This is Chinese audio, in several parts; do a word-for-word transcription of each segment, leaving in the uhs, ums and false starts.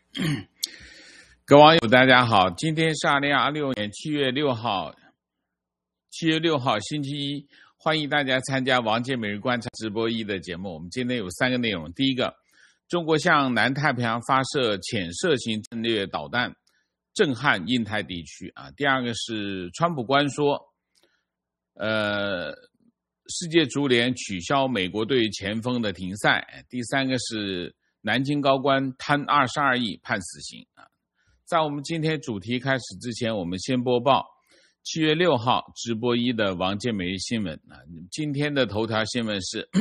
各位网友大家好，今天是二零二六年七月六号，七月六号星期一，欢迎大家参加王健每日观察直播一的节目。我们今天有三个内容，第一个，中国向南太平洋发射潜射型战略导弹，震撼印太地区啊。第二个是川普官说，呃，世界足联取消美国队前锋的停赛。第三个是南京高官贪二十二亿判死刑啊。在我们今天主题开始之前，我们先播报七月六号直播一的王健每日新闻啊。今天的头条新闻是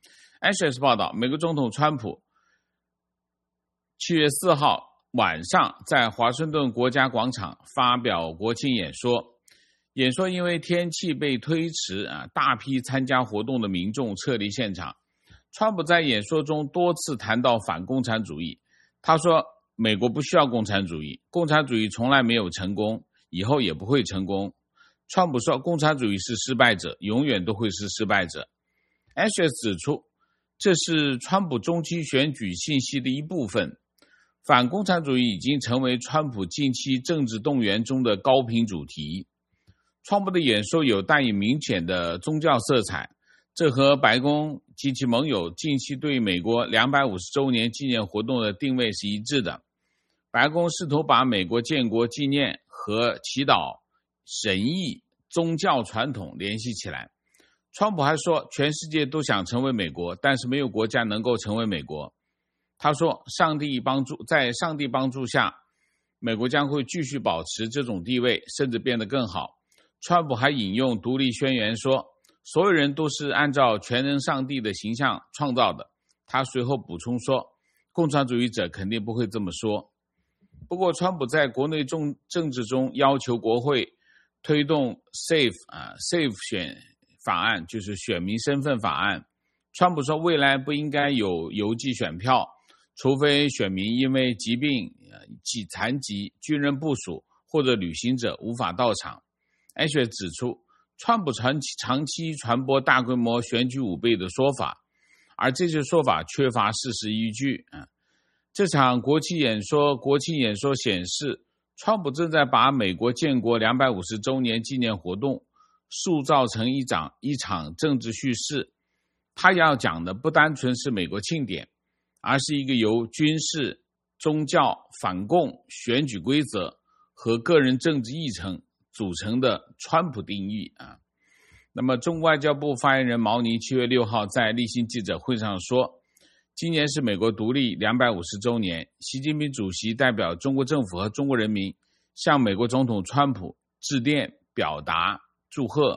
Axios 报道，美国总统川普七月四号晚上在华盛顿国家广场发表国庆演说，演说因为天气被推迟啊，大批参加活动的民众撤离现场。川普在演说中多次谈到反共产主义，他说美国不需要共产主义，共产主义从来没有成功，以后也不会成功。川普说共产主义是失败者，永远都会是失败者。Axios 指出，这是川普中期选举信息的一部分，反共产主义已经成为川普近期政治动员中的高频主题。川普的演说有带有明显的宗教色彩，这和白宫及其盟友近期对美国两百五十周年纪念活动的定位是一致的。白宫试图把美国建国纪念和祈祷、神意、宗教传统联系起来。川普还说，全世界都想成为美国，但是没有国家能够成为美国。他说，上帝帮助，在上帝帮助下，美国将会继续保持这种地位，甚至变得更好。川普还引用独立宣言说，所有人都是按照全能上帝的形象创造的。他随后补充说，共产主义者肯定不会这么说。不过川普在国内政政治中要求国会推动 SAFE 啊 SAFE 选法案，就是选民身份法案。川普说，未来不应该有邮寄选票，除非选民因为疾病、残疾、军人部属或者旅行者无法到场。艾雪指出，川普长期长期传播大规模选举舞弊的说法，而这些说法缺乏事实依据。这场国庆演说国庆演说显示，川普正在把美国建国两百五十周年纪念活动塑造成一场一场政治叙事。他要讲的不单纯是美国庆典，而是一个由军事、宗教、反共、选举规则和个人政治议程组成的川普定义啊。那么中国外交部发言人毛宁七月六号在例行记者会上说，今年是美国独立两百五十周年，习近平主席代表中国政府和中国人民向美国总统川普致电表达祝贺。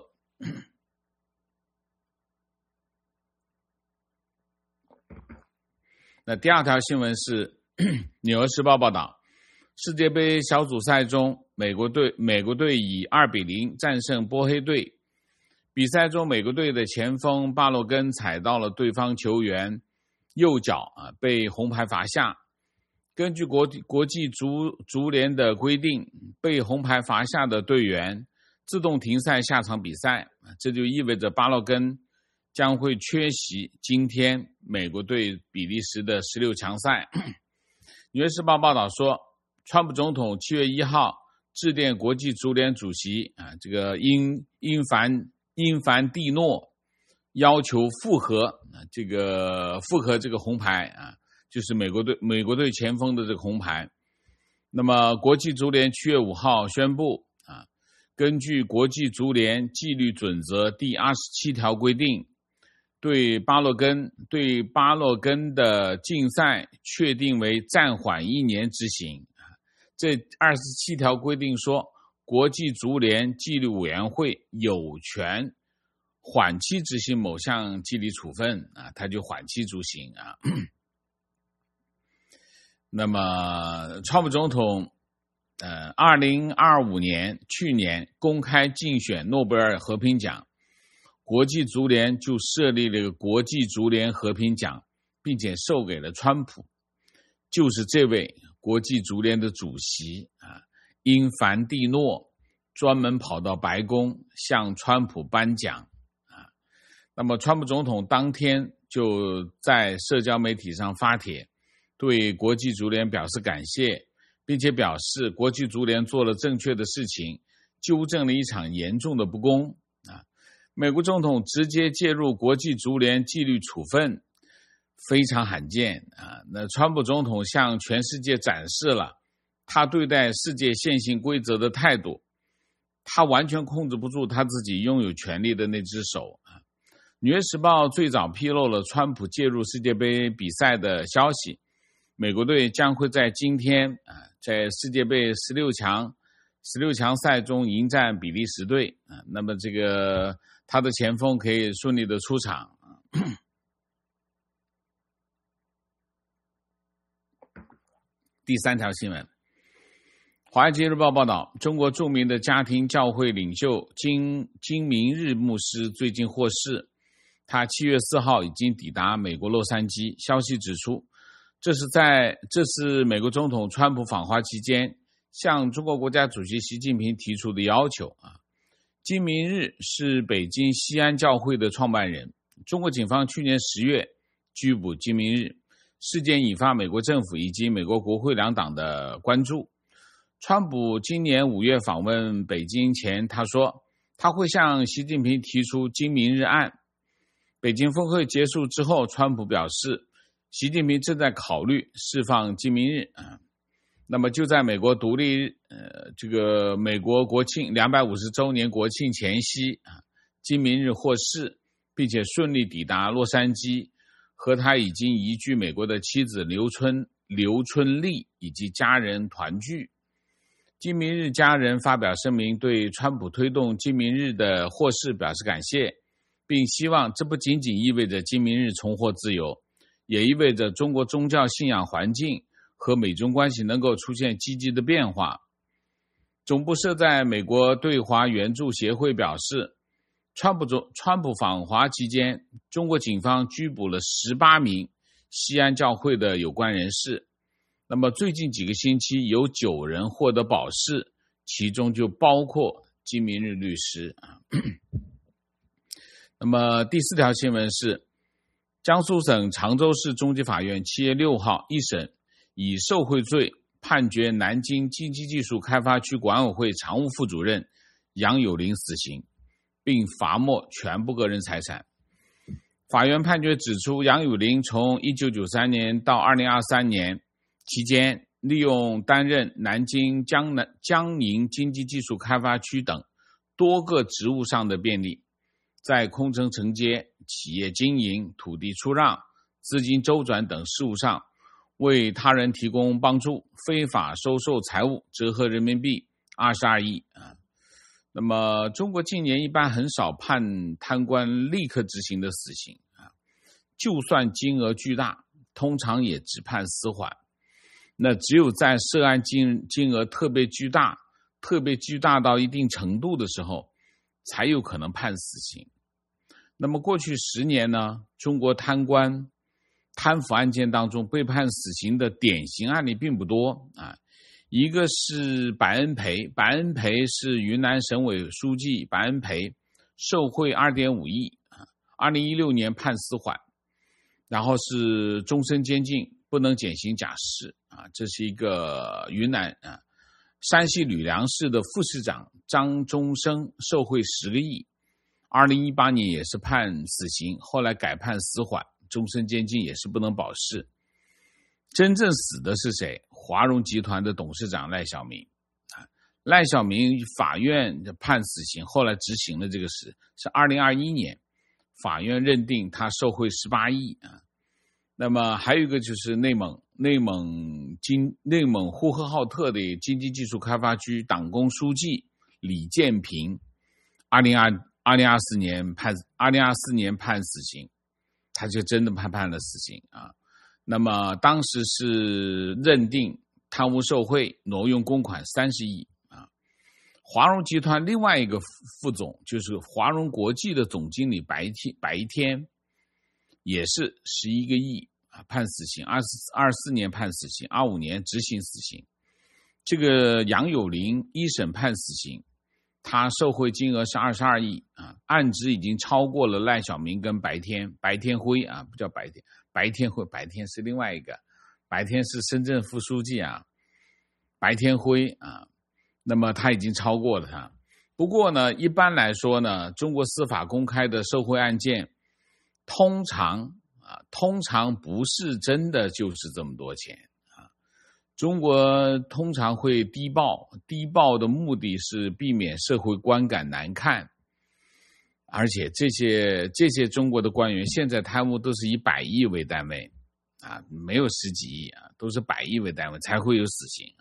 那第二条新闻是纽约时报报道，世界杯小组赛中，美国队美国队以二比零战胜波黑队。比赛中，美国队的前锋巴洛根踩到了对方球员右脚啊，被红牌罚下。根据国国际足足联的规定，被红牌罚下的队员自动停赛下场比赛，这就意味着巴洛根将会缺席今天美国队比利时的十六强赛。纽约时报报道说，川普总统七月一号致电国际足联主席啊，这个因因凡因凡蒂诺，要求复核这个复核这个红牌啊，就是美国队美国队前锋的这个红牌。那么国际足联七月五号宣布啊，根据国际足联纪律准则第二十七条规定，对巴洛根对巴洛根的禁赛确定为暂缓一年执行。这二十七条规定说，国际足联纪律委员会有权缓期执行某项纪律处分啊，他就缓期执行啊。那么川普总统呃二零二五年去年公开竞选诺贝尔和平奖，国际足联就设立了一个国际足联和平奖，并且授给了川普，就是这位国际足联的主席啊，因凡蒂诺专门跑到白宫向川普颁奖啊。那么川普总统当天就在社交媒体上发帖， 对国际足联表示感谢，并且表示国际足联做了正确的事情，纠正了一场严重的不公啊！美国总统直接介入国际足联纪律处分，非常罕见啊！那川普总统向全世界展示了他对待世界现行规则的态度，他完全控制不住他自己拥有权力的那只手啊！纽约时报最早披露了川普介入世界杯比赛的消息，美国队将会在今天啊，在世界杯十六强十六强赛中迎战比利时队啊。那么这个他的前锋可以顺利的出场。第三条新闻，华尔街日报报道，中国著名的家庭教会领袖金金明日牧师最近获释，他七月四号已经抵达美国洛杉矶。消息指出，这是在这是美国总统川普访华期间向中国国家主席习近平提出的要求啊。金明日是北京西安教会的创办人，中国警方去年十月拘捕金明日，事件引发美国政府以及美国国会两党的关注。川普今年五月访问北京前，他说他会向习近平提出金明日案。北京峰会结束之后，川普表示习近平正在考虑释放金明日啊。那么就在美国独立呃这个美国国庆两百五十周年国庆前夕啊，金明日获释，并且顺利抵达洛杉矶，和他已经移居美国的妻子刘春刘春丽以及家人团聚。金明日家人发表声明，对川普推动金明日的获释表示感谢，并希望这不仅仅意味着金明日重获自由，也意味着中国宗教信仰环境和美中关系能够出现积极的变化。总部设在美国对华援助协会表示，川普总川普访华期间，中国警方拘捕了十八名西安教会的有关人士。那么最近几个星期有九人获得保释，其中就包括金明日律师啊。那么第四条新闻是，江苏省常州市中级法院七月六号一审以受贿罪判决南京经济技术开发区管委会常务副主任杨友林死刑，并罚没全部个人财产。法院判决指出，杨友林从一九九三年到二零二三年期间，利用担任南京江南江宁经济技术开发区等多个职务上的便利，在空城承接、企业经营、土地出让、资金周转等事务上为他人提供帮助，非法收受财物折合人民币二十二亿啊。那么中国近年一般很少判贪官立刻执行的死刑啊，就算金额巨大，通常也只判死缓。那只有在涉案金金额特别巨大、特别巨大到一定程度的时候，才有可能判死刑。那么过去十年呢，中国贪官贪腐案件当中被判死刑的典型案例并不多啊。一个是白恩培，白恩培是云南省委书记白恩培，受贿 二点五亿啊，二零一六年判死缓，然后是终身监禁，不能减刑假释啊。这是一个云南啊。山西吕梁市的副市长张忠生受贿十个亿，二零一八年也是判死刑，后来改判死缓，终身监禁也是不能保释。真正死的是谁？华融集团的董事长赖小民啊，赖小民法院判死刑，后来执行了这个事，是二零二一年，法院认定他受贿十八亿啊。那么还有一个就是内蒙内蒙经内蒙呼和浩特的经济技术开发区党工书记李建平，二零二二零二四年判二零二四年判死刑，他就真的判判了死刑啊。那么当时是认定贪污受贿、挪用公款三十亿啊。华融集团另外一个副总就是华融国际的总经理白天白天，也是十一个亿啊，判死刑，二二四年判死刑，二五年执行死刑。这个杨友林一审判死刑，他受贿金额是二十二亿啊，案值已经超过了赖小民跟白天白天辉啊，不叫白天白天辉，白天是另外一个， 白天是深圳副书记啊，白天辉啊，那么他已经超过了他。不过呢，一般来说呢，中国司法公开的受贿案件，通常啊，通常不是真的就是这么多钱啊。中国通常会低报，低报的目的是避免社会观感难看，而且这些这些中国的官员现在贪污都是以百亿为单位啊，没有十几亿啊，都是百亿为单位才会有死刑。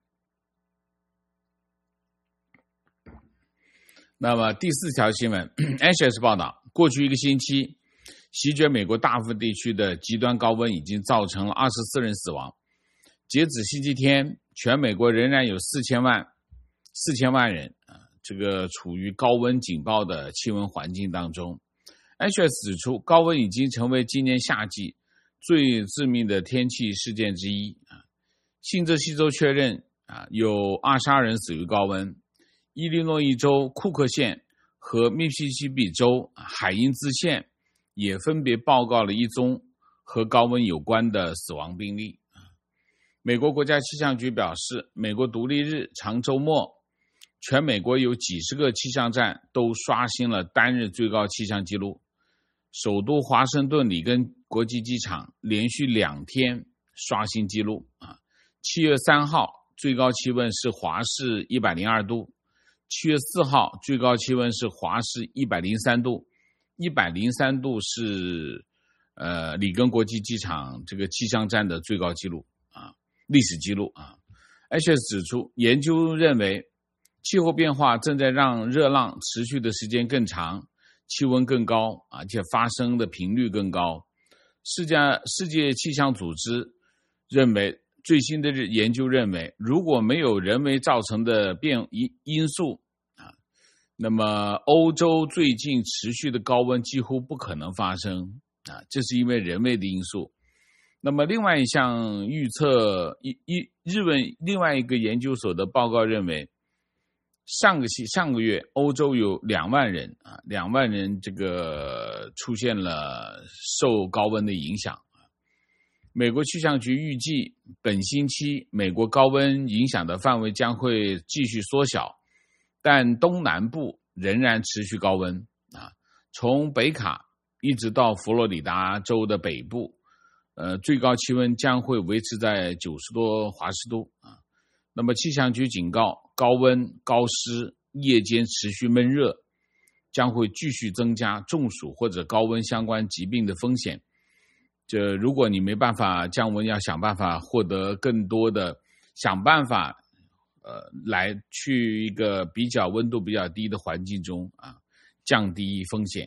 那么第四条新闻 ，H S 报道，过去一个星期，席卷美国大部分地区的极端高温已经造成了二十四人死亡。截止星期天，全美国仍然有四千万四千万人啊，这个处于高温警报的气温环境当中。H S 指出，高温已经成为今年夏季最致命的天气事件之一啊。新泽西州确认啊，有二十二人死于高温。伊利诺伊州库克县和密西西比州海因兹县也分别报告了一宗和高温有关的死亡病例。美国国家气象局表示，美国独立日长周末，全美国有几十个气象站都刷新了单日最高气象纪录。首都华盛顿里根国际机场连续两天刷新纪录啊！七月三号最高气温是华氏一百零二度。七月四号最高气温是华氏一百零三度，一百零三度是呃里根国际机场这个气象站的最高纪录啊，历史记录啊。H S 指出，研究认为气候变化正在让热浪持续的时间更长，气温更高，而且发生的频率更高。世界世界气象组织认为，最新的研究认为，如果没有人为造成的变因素啊，那么欧洲最近持续的高温几乎不可能发生啊，这是因为人为的因素。那么另外一项预测，一一日本另外一个研究所的报告认为，上个期上个月欧洲有两万人啊，两万人这个出现了受高温的影响。美国气象局预计，本星期美国高温影响的范围将会继续缩小，但东南部仍然持续高温啊，从北卡一直到佛罗里达州的北部，呃，最高气温将会维持在九十多华氏度啊。那么气象局警告，高温、高湿、夜间持续闷热，将会继续增加中暑或者高温相关疾病的风险。这如果你没办法降温，要想办法获得更多的，想办法呃来去一个比较温度比较低的环境中啊，降低风险。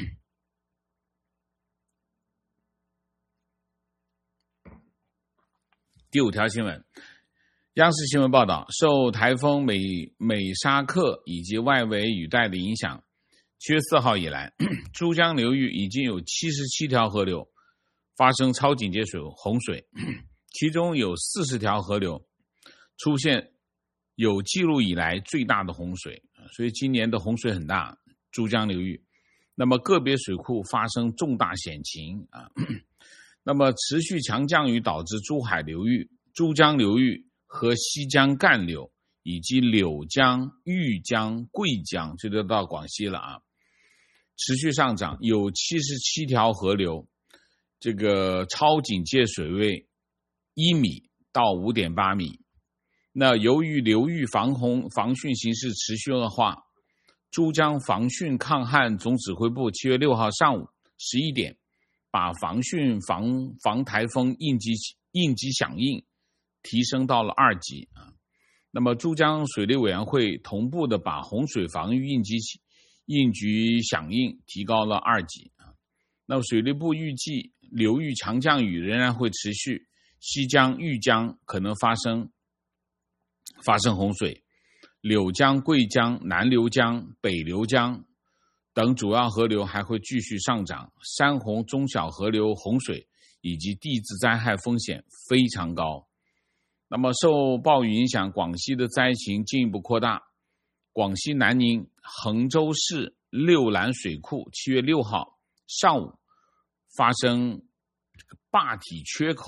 第五条新闻，央视新闻报道，受台风美美沙克以及外围雨带的影响，七月四号以来，珠江流域已经有七十七条河流发生超警戒水洪水，其中有四十条河流出现有记录以来最大的洪水，所以今年的洪水很大，珠江流域。那么个别水库发生重大险情啊。那么持续强降雨导致珠海流域、珠江流域和西江干流以及柳江、豫江、贵江，这都到广西了啊，持续上涨，有七十七条河流这个超警戒水位一米到 五点八米。那由于流域防洪防汛形势持续恶化，珠江防汛抗旱总指挥部七月六号上午十一点把防汛防防台风应急应急响应提升到了二级啊。那么珠江水利委员会同步的把洪水防御应急应急响应提高了二级啊。那么水利部预计流域强降雨仍然会持续，西江、豫江可能发生发生洪水，柳江、贵江、南流江、北流江等主要河流还会继续上涨，山洪中小河流洪水以及地质灾害风险非常高。那么受暴雨影响，广西的灾情进一步扩大。广西南宁衡州市六兰水库七月六号上午发生坝体缺口，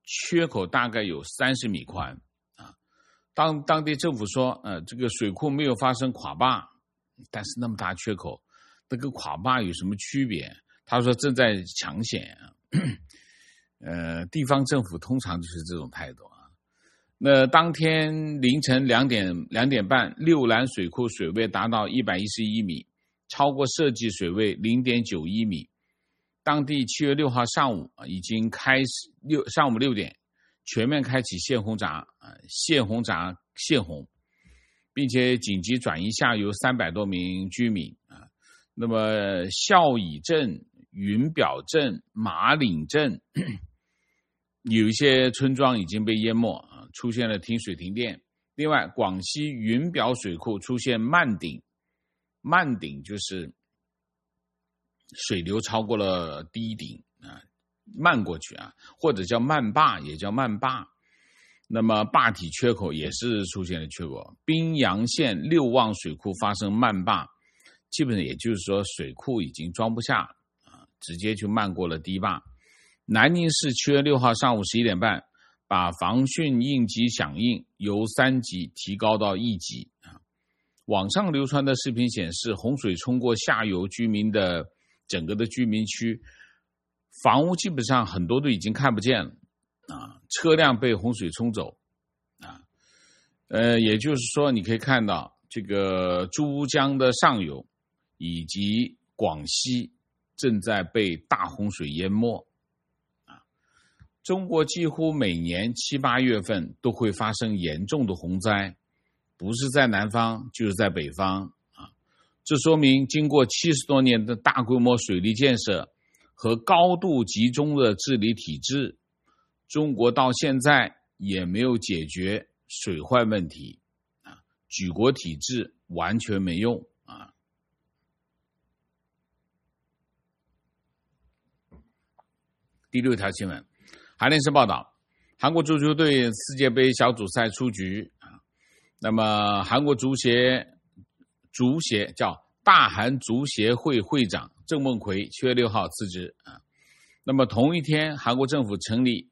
缺口大概有三十米宽啊。当当地政府说，呃，这个水库没有发生垮坝，但是那么大缺口，那跟垮坝有什么区别？他说正在抢险啊。呃，地方政府通常就是这种态度啊。那当天凌晨两点两点半，六兰水库水位达到一百一十一米，超过设计水位零点九一米。当地七月六号上午已经开始六上午六点全面开启限洪闸啊，限洪闸限洪，并且紧急转移下游三百多名居民啊。那么孝乙镇、云表镇、马岭镇有一些村庄已经被淹没啊，出现了停水停电。另外，广西云表水库出现漫顶，漫顶就是水流超过了低顶啊，漫过去啊，或者叫漫坝，也叫漫坝。那么坝体缺口也是出现了缺口。宾阳县六旺水库发生漫坝，基本上也就是说水库已经装不下啊，直接就漫过了堤坝。南宁市七月六号上午十一点半，把防汛应急响应由三级提高到一级啊。网上流传的视频显示，洪水冲过下游居民的整个的居民区，房屋基本上很多都已经看不见了啊，车辆被洪水冲走啊。呃，也就是说，你可以看到这个珠江的上游以及广西正在被大洪水淹没啊。中国几乎每年七八月份都会发生严重的洪灾，不是在南方就是在北方。这说明经过七十多年的大规模水利建设和高度集中的治理体制，中国到现在也没有解决水患问题啊，举国体制完全没用啊。第六条新闻，韩联社报道，韩国足球队世界杯小组赛出局啊。那么韩国足协足协叫大韩足协会会长郑梦奎七月六号辞职啊。那么同一天，韩国政府成立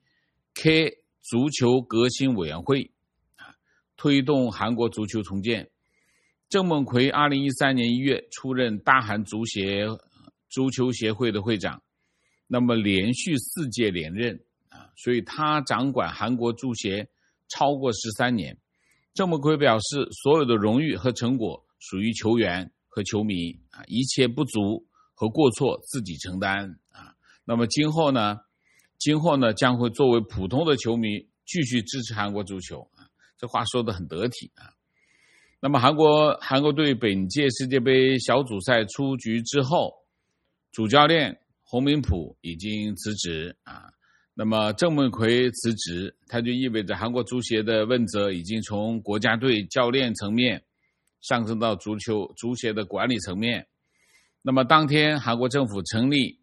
K 足球革新委员会啊，推动韩国足球重建。郑梦奎二零一三年一月出任大韩足协足球协会的会长，那么连续四届连任啊，所以他掌管韩国足协超过十三年。郑梦奎表示，所有的荣誉和成果属于球员和球迷啊，一切不足和过错自己承担啊。那么今后呢，今后呢将会作为普通的球迷继续支持韩国足球啊。这话说得很得体啊。那么韩国韩国队本届世界杯小组赛出局之后，主教练洪明甫已经辞职啊。那么郑梦奎辞职，他就意味着韩国足协的问责已经从国家队教练层面上升到足球足协的管理层面。那么当天韩国政府成立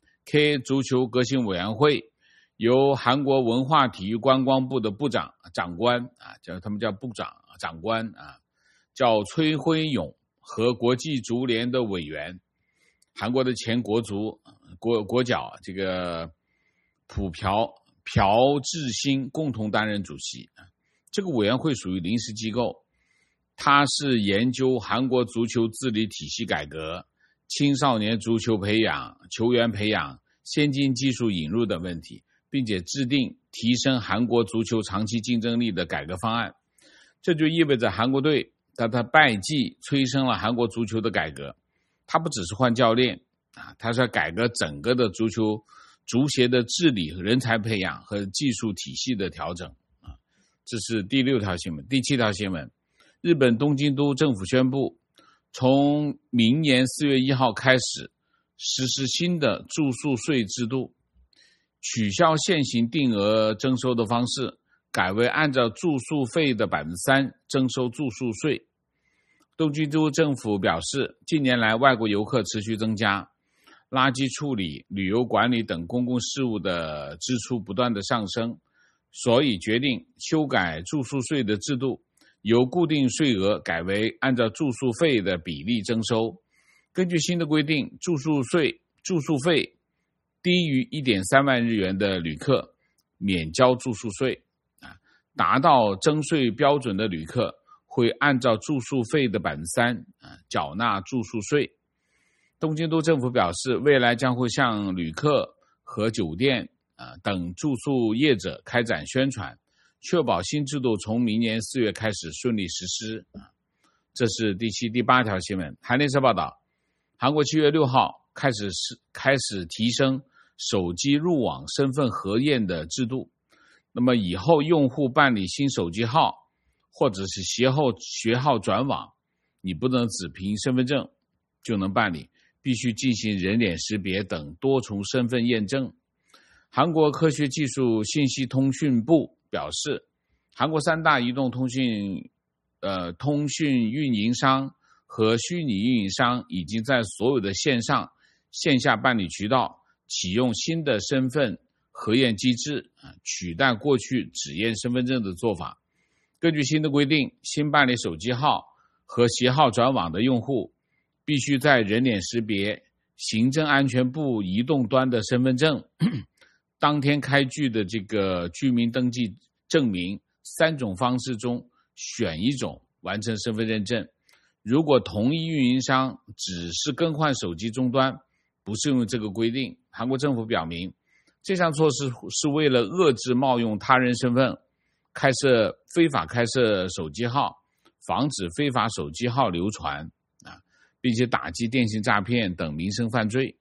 K 足球革新委员会，由韩国文化体育观光部的部长长官啊，叫他们叫部长长官啊，叫崔辉勇和国际足联的委员，韩国的前国足国国脚这个朴朴朴智星共同担任主席。这个委员会属于临时机构，它是研究韩国足球治理体系改革、青少年足球培养、球员培养、先进技术引入等问题，并且制定提升韩国足球长期竞争力的改革方案。这就意味着韩国队在他拜季催生了韩国足球的改革。他不只是换教练啊，他是要改革整个的足球足协的治理、人才培养和技术体系的调整啊。这是第六条新闻。第七条新闻，日本东京都政府宣布，从明年四月一号开始实施新的住宿税制度，取消现行定额征收的方式，改为按照住宿费的 百分之三 征收住宿税。东京都政府表示，近年来外国游客持续增加，垃圾处理、旅游管理等公共事务的支出不断的上升，所以决定修改住宿税的制度，由固定税额改为按照住宿费的比例征收。根据新的规定，住宿税住宿费低于 一点三万日元的旅客免交住宿税啊，达到征税标准的旅客会按照住宿费的百分之三啊缴纳住宿税。东京都政府表示，未来将会向旅客和酒店啊等住宿业者开展宣传，确保新制度从明年四月开始顺利实施啊。这是第七、第八条新闻。韩联社报道，韩国七月六号开始开始提升手机入网身份核验的制度。那么以后用户办理新手机号或者是学后学号转网，你不能只凭身份证就能办理，必须进行人脸识别等多重身份验证。韩国科学技术信息通讯部表示，韩国三大移动通讯呃，通讯运营商和虚拟运营商已经在所有的线上、线下办理渠道启用新的身份核验机制，取代过去只验身份证的做法。根据新的规定，新办理手机号和携号转网的用户必须在人脸识别、行政安全部移动端的身份证、当天开具的这个居民登记证明三种方式中选一种完成身份认证。如果同一运营商只是更换手机终端，不适用这个规定。韩国政府表明，这项措施是为了遏制冒用他人身份开设非法开设手机号，防止非法手机号流传啊，并且打击电信诈骗等民生犯罪。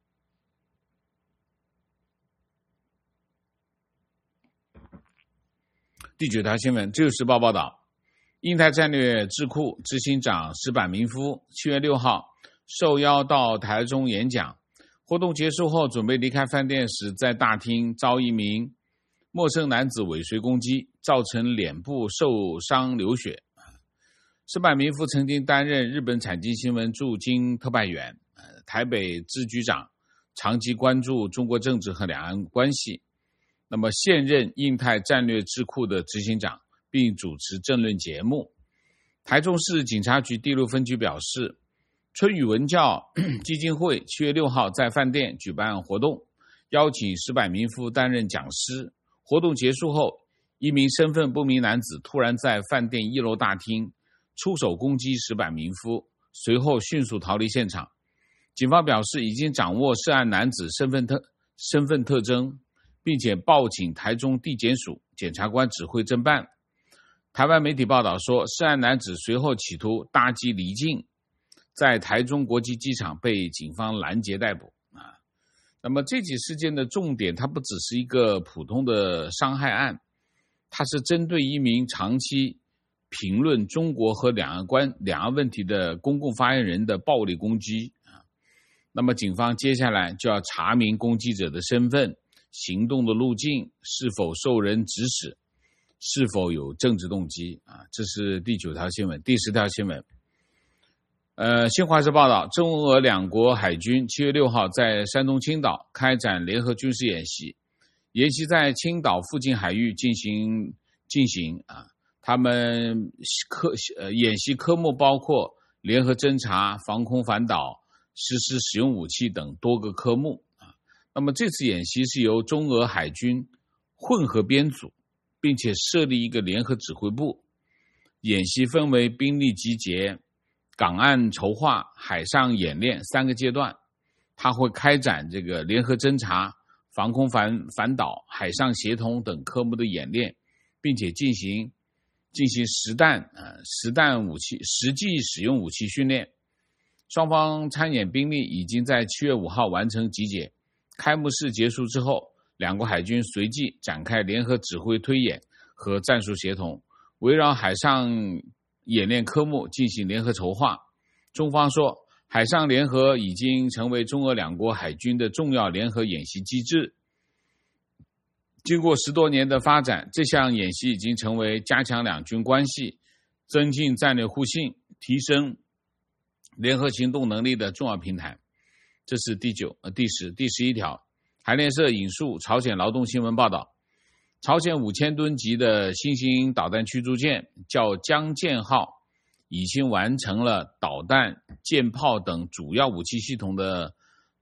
第九条新闻，自由时报报道，印太战略智库执行长石坂民夫七月六号受邀到台中演讲，活动结束后准备离开饭店时，在大厅遭一名陌生男子尾随攻击，造成脸部受伤流血。石坂民夫曾经担任日本产经新闻驻京特派员、台北支局长，长期关注中国政治和两岸关系。那么现任印太战略智库的执行长，并主持政论节目。台中市警察局第六分局表示，春雨文教基金会七月六号在饭店举办活动，邀请石坂民夫担任讲师。活动结束后，一名身份不明男子突然在饭店一楼大厅出手攻击石坂民夫，随后迅速逃离现场。警方表示，已经掌握涉案男子身份特身份特征，并且报请台中地检署检察官指挥侦办。台湾媒体报道说，涉案男子随后企图搭机离境，在台中国际机场被警方拦截逮捕啊。那么这起事件的重点，它不只是一个普通的伤害案，它是针对一名长期评论中国和两岸关两岸问题的公共发言人的暴力攻击啊。那么警方接下来就要查明攻击者的身份、行动的路径，是否受人指使，是否有政治动机啊？这是第九条新闻。第十条新闻，呃，新华社报道，中俄两国海军七月六号在山东青岛开展联合军事演习，演习在青岛附近海域进行进行啊。他们科呃演习科目包括联合侦察、防空反导、实施使用武器等多个科目啊。那么这次演习是由中俄海军混合编组，并且设立一个联合指挥部。演习分为兵力集结、港岸筹划、海上演练三个阶段。它会开展这个联合侦察、防空反反导、海上协同等科目的演练，并且进行进行实弹呃实弹武器实际使用武器训练。双方参演兵力已经在七月五号完成集结。开幕式结束之后，两国海军随即展开联合指挥推演和战术协同，围绕海上演练科目进行联合筹划。中方说，海上联合已经成为中俄两国海军的重要联合演习机制。经过十多年的发展，这项演习已经成为加强两军关系、增进战略互信、提升联合行动能力的重要平台。这是第九、呃、第十、第十一条。韩联社引述朝鲜劳动新闻报道，朝鲜五千吨级的新型导弹驱逐舰叫江舰号，已经完成了导弹、舰炮等主要武器系统的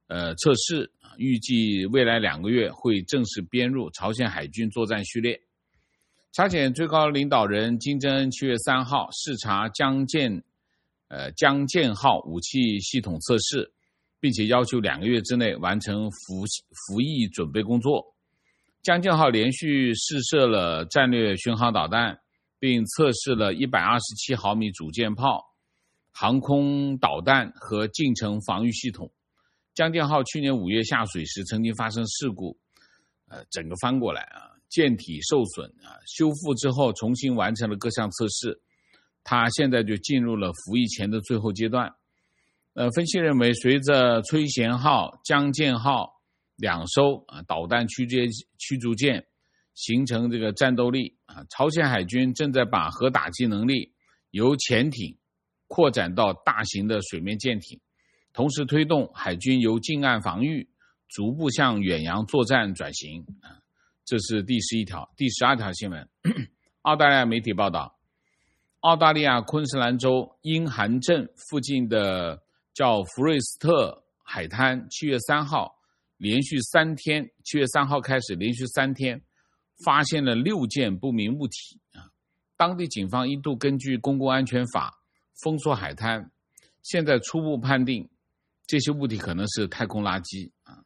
呃测试，预计未来两个月会正式编入朝鲜海军作战序列。朝鲜最高领导人金正恩七月三号视察江舰呃江舰号武器系统测试，并且要求两个月之内完成服服役准备工作。江舰号连续试射了战略巡航导弹，并测试了一百二十七毫米主舰炮、航空导弹和近程防御系统。江舰号去年五月下水时曾经发生事故，呃，整个翻过来啊，舰体受损啊，修复之后重新完成了各项测试。它现在就进入了服役前的最后阶段。呃，分析认为，随着崔贤号、江舰号两艘啊导弹驱逐驱逐舰形成这个战斗力啊，朝鲜海军正在把核打击能力由潜艇扩展到大型的水面舰艇，同时推动海军由近岸防御逐步向远洋作战转型啊。这是第十一条。第十二条新闻，澳大利亚媒体报道，澳大利亚昆士兰州英寒镇附近的叫福瑞斯特海滩，七月三号连续三天，七月三号开始连续三天发现了六件不明物体啊。当地警方一度根据公共安全法封锁海滩，现在初步判定这些物体可能是太空垃圾啊。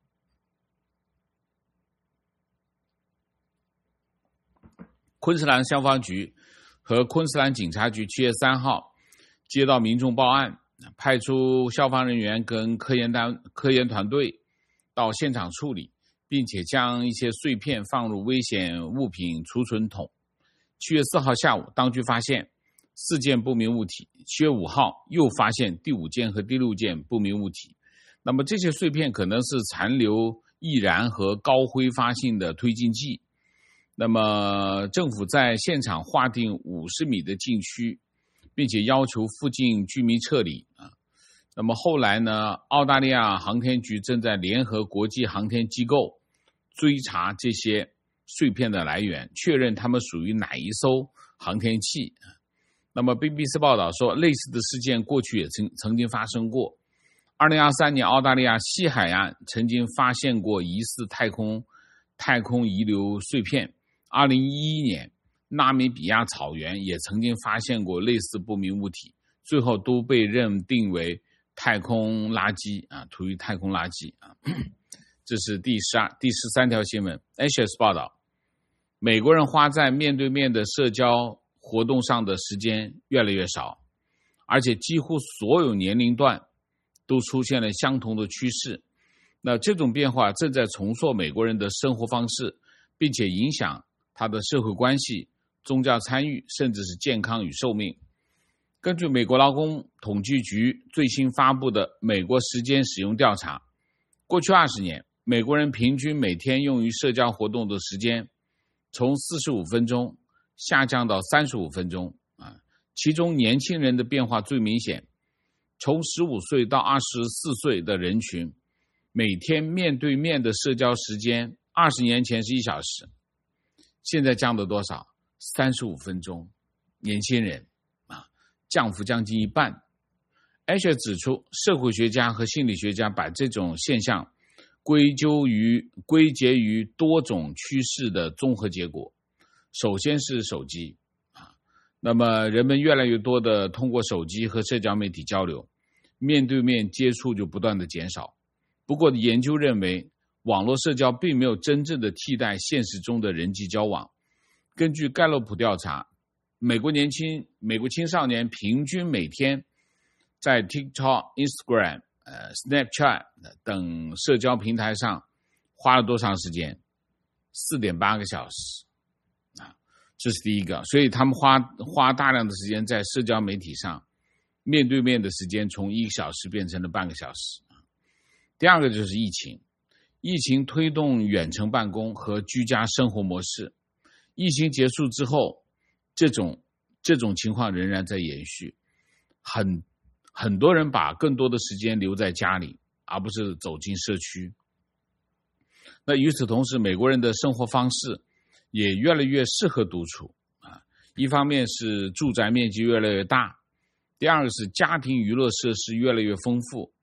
昆士兰消防局和昆士兰警察局七月三号接到民众报案，派出消防人员跟科研单科研团队到现场处理，并且将一些碎片放入危险物品储存桶。七月四号下午，当局发现四件不明物体。七月五号又发现第五件和第六件不明物体。那么这些碎片可能是残留易燃和高挥发性的推进剂。那么政府在现场划定五十米的禁区，并且要求附近居民撤离啊。那么后来呢，澳大利亚航天局正在联合国际航天机构追查这些碎片的来源，确认它们属于哪一艘航天器。那么 B B C 报道说，类似的事件过去也曾曾经发生过。二零二三年，澳大利亚西海岸曾经发现过疑似太空太空遗留碎片。二零一一年，纳米比亚草原也曾经发现过类似不明物体，最后都被认定为太空垃圾啊，处于太空垃圾啊。这是第十二、第十三条新闻。H S 报道，美国人花在面对面的社交活动上的时间越来越少，而且几乎所有年龄段都出现了相同的趋势。那这种变化正在重塑美国人的生活方式，并且影响他的社会关系、宗教参与，甚至是健康与寿命。根据美国劳工统计局最新发布的美国时间使用调查，过去二十年，美国人平均每天用于社交活动的时间从四十五分钟下降到三十五分钟啊，其中年轻人的变化最明显。从十五岁到二十四岁的人群，每天面对面的社交时间二十年前是一小时，现在降到多少？三十五分钟。年轻人啊，降幅将近一半。H 指出，社会学家和心理学家把这种现象归咎于归结于多种趋势的综合结果。首先是手机啊，那么人们越来越多的通过手机和社交媒体交流，面对面接触就不断的减少。不过研究认为，网络社交并没有真正的替代现实中的人际交往。根据盖洛普调查，美国年轻美国青少年平均每天在 TikTok、Instagram、呃 Snapchat 等社交平台上花了多长时间？ 四点八个小时啊，这是第一个。所以他们花花大量的时间在社交媒体上，面对面的时间从一个小时变成了半个小时。第二个就是疫情，疫情推动远程办公和居家生活模式。疫情结束之后，这种这种情况仍然在延续，很很多人把更多的时间留在家里，而不是走进社区。那与此同时，美国人的生活方式也越来越适合独处啊。一方面是住宅面积越来越大，第二个是家庭娱乐设施越来越丰富，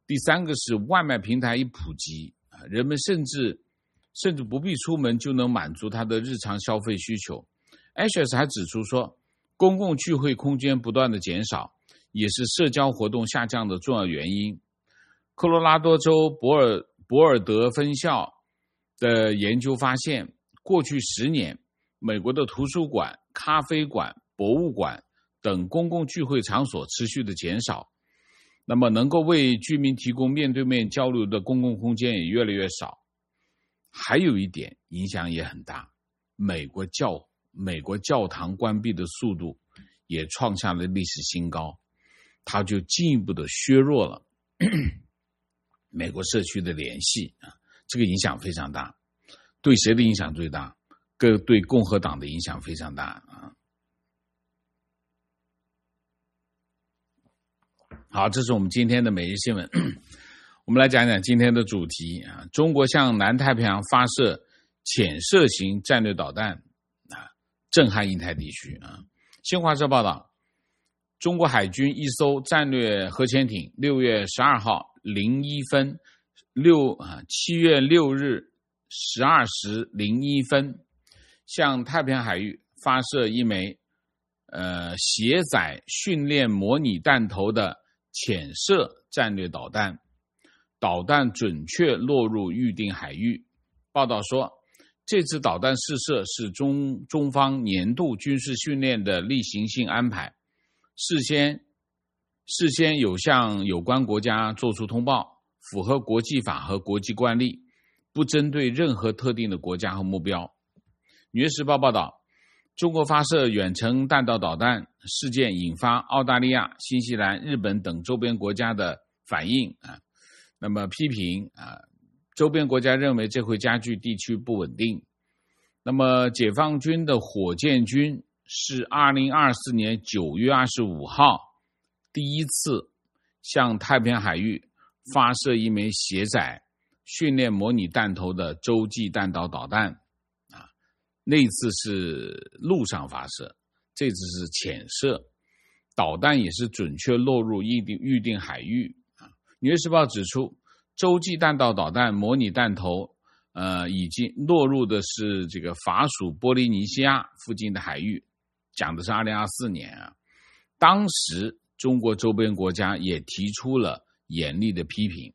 第三个是外卖平台一普及，人们甚至甚至不必出门就能满足他的日常消费需求。Ashes 还指出说，公共聚会空间不断的减少，也是社交活动下降的重要原因。科罗拉多州博尔博尔德分校的研究发现，过去十年，美国的图书馆、咖啡馆、博物馆等公共聚会场所持续的减少，那么能够为居民提供面对面交流的公共空间也越来越少。还有一点影响也很大，美国教美国教堂关闭的速度也创下了历史新高，它就进一步的削弱了美国社区的联系啊，这个影响非常大。对谁的影响最大？各对共和党的影响非常大啊。好，这是我们今天的每日新闻。我们来讲讲今天的主题啊，中国向南太平洋发射潜射型战略导弹啊，震撼印太地区啊。新华社报道，中国海军一艘战略核潜艇六月十二号零一分六啊七月六日十二时零一分向太平洋海域发射一枚呃携载训练模拟弹头的潜射战略导弹，导弹准确落入预定海域。报道说，这次导弹试射是中中方年度军事训练的例行性安排，事先事先有向有关国家作出通报，符合国际法和国际惯例，不针对任何特定的国家和目标。纽约时报报道，中国发射远程弹道导弹事件引发澳大利亚、新西兰、日本等周边国家的反应啊，那么批评啊，周边国家认为这会加剧地区不稳定。那么解放军的火箭军是二零二四年九月二十五号第一次向太平洋海域发射一枚携载训练模拟弹头的洲际弹道导弹啊，那次是陆上发射，这次是潜射，导弹也是准确落入预定预定海域啊。纽约时报指出，洲际弹道导弹模拟弹头呃，已经落入的是这个法属波利尼西亚附近的海域，讲的是二零二四年啊。当时中国周边国家也提出了严厉的批评。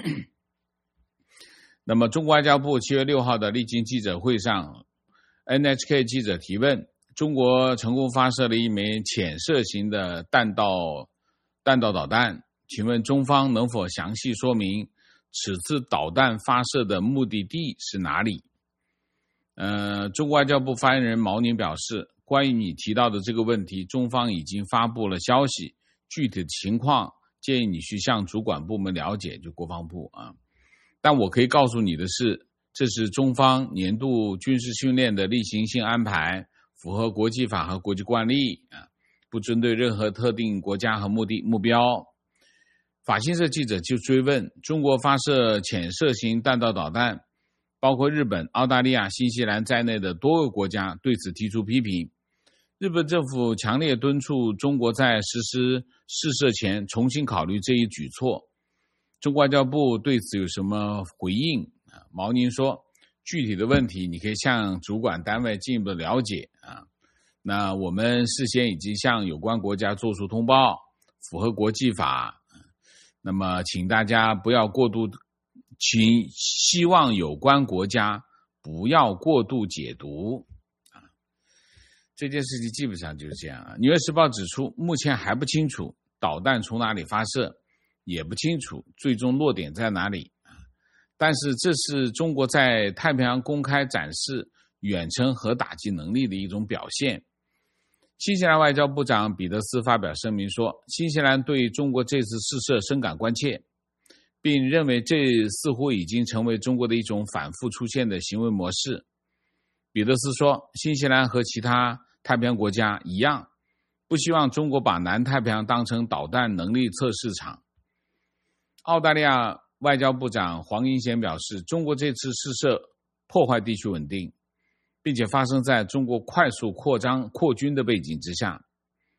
那么中国外交部七月六号的例行记者会上， N H K 记者提问，中国成功发射了一枚潜射型的弹道弹道导弹，请问中方能否详细说明此次导弹发射的目的地是哪里？呃，中国外交部发言人毛宁表示，关于你提到的这个问题，中方已经发布了消息，具体的情况建议你去向主管部门了解，就国防部啊。但我可以告诉你的是，这是中方年度军事训练的例行性安排，符合国际法和国际惯例啊，不针对任何特定国家和目的目标。法新社记者就追问，中国发射潜射型弹道导弹，包括日本、澳大利亚、新西兰在内的多个国家对此提出批评。日本政府强烈敦促中国在实施试射前重新考虑这一举措。中国外交部对此有什么回应？毛宁说，具体的问题你可以向主管单位进一步的了解啊。那我们事先已经向有关国家作出通报，符合国际法。那么请大家不要过度，请希望有关国家不要过度解读啊。这件事情基本上就是这样啊。纽约时报指出，目前还不清楚导弹从哪里发射，也不清楚最终落点在哪里啊。但是这是中国在太平洋公开展示远程核打击能力的一种表现。新西兰外交部长彼得斯发表声明说，新西兰对中国这次试射深感关切，并认为这似乎已经成为中国的一种反复出现的行为模式。彼得斯说，新西兰和其他太平洋国家一样，不希望中国把南太平洋当成导弹能力测试场。澳大利亚外交部长黄英贤表示，中国这次试射破坏地区稳定，并且发生在中国快速扩张扩军的背景之下。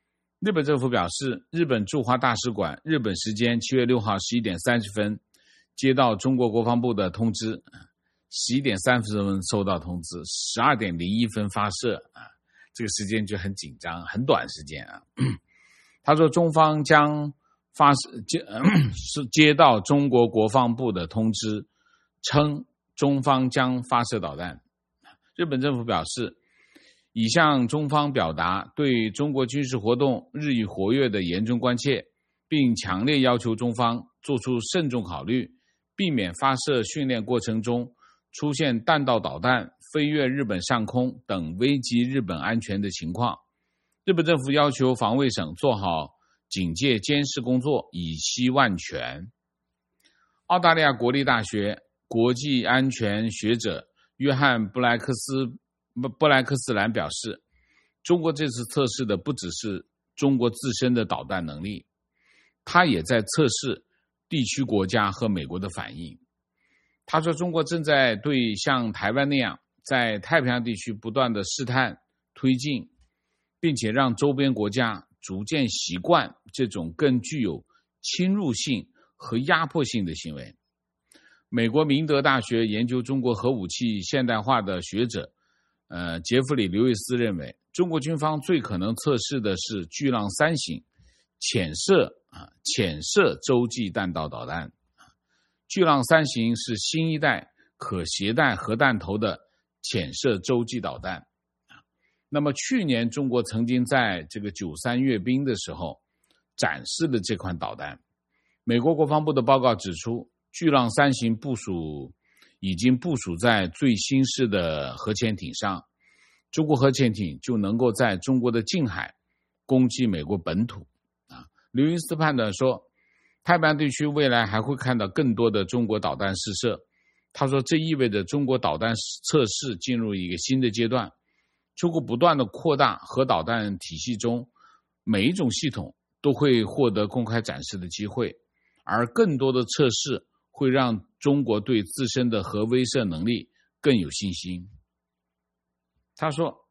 日本政府表示，日本驻华大使馆日本时间七月六号十一点三十分接到中国国防部的通知，十一点三十分收到通知，十二点零一分发射啊，这个时间就很紧张，很短时间啊。他说中方将发接是接到中国国防部的通知，称中方将发射导弹。日本政府表示，已向中方表达对中国军事活动日益活跃的严重关切，并强烈要求中方做出慎重考虑，避免发射训练过程中出现弹道导弹飞越日本上空等危及日本安全的情况。日本政府要求防卫省做好警戒监视工作，以息万全。澳大利亚国立大学国际安全学者约翰布莱克斯布莱克斯兰表示，中国这次测试的不只是中国自身的导弹能力，他也在测试地区国家和美国的反应。他说，中国正在对像台湾那样在太平洋地区不断的试探推进，并且让周边国家逐渐习惯这种更具有侵入性和压迫性的行为。美国明德大学研究中国核武器现代化的学者呃，杰弗里·刘易斯认为，中国军方最可能测试的是巨浪三型潜射啊潜射洲际弹道导弹。巨浪三型是新一代可携带核弹头的潜射洲际导弹。那么去年中国曾经在这个九三阅兵的时候展示了这款导弹。美国国防部的报告指出，巨浪三型部署已经部署在最新式的核潜艇上，中国核潜艇就能够在中国的近海攻击美国本土。啊，刘易斯判断说，太平洋地区未来还会看到更多的中国导弹试射。他说，这意味着中国导弹测试进入一个新的阶段。中国不断的扩大核导弹体系中，每一种系统都会获得公开展示的机会，而更多的测试会让中国对自身的核威慑能力更有信心。他说，